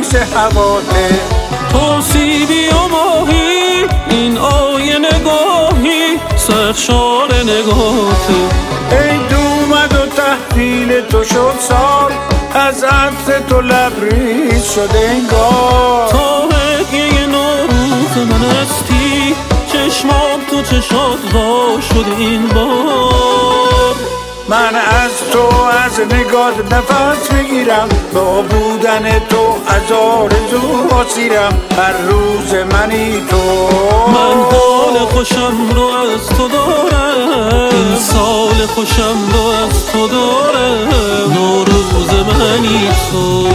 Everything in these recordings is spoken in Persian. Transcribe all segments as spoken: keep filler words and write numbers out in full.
پیش هواته. تو سیبی و ماهی این آیه نگاهی سرشار نگاهته. عید اومد و تحویل تو شد سال از عطر تو لبریز شده انگار. تا هدیه نوروز من استی چشمام تو چشات وا شده این بار. من از تو از نگات نفس میگیرم با بودن تو از آرزو اسیرم هر روز منی تو. من حال خوشم رو از تو دارم این سال خوشم رو از تو دارم نوروز منی تو.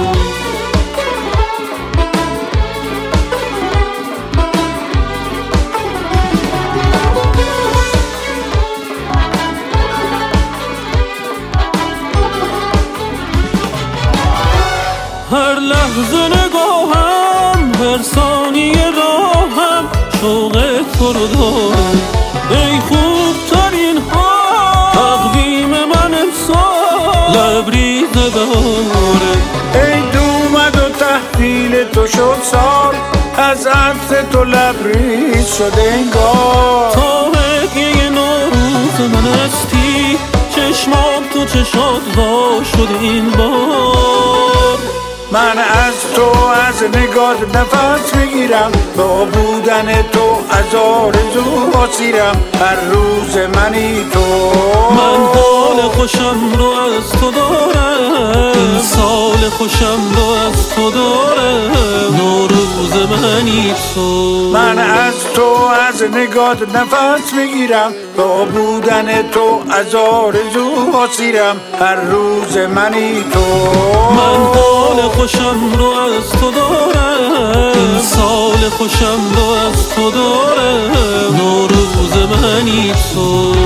هر لحظه نگاهم هر ثانیه راهم شوق تو رو دارم. ای خوبترین ها تقویم من امسال لبریز بهاره. عید اومد و تحویل تو شد سال از عطر تو لبریز شده انگار. تا هدیه نوروز من استی چشمام تو چشات وا شده این بار. من از تو از نگات نفس میگیرم با بودن تو از آرزو اسیرم هر روز منی تو. من حال خوشم رو از تو دارم این سال خوشم رو از تو دارم نوروز منی تو. من از تو از نگات نفس میگیرم با بودن تو از آرزو اسیرم هر روز منی تو. من حال خوشم رو از تو دارم این سال خوشم رو از تو دارم نوروز منی تو.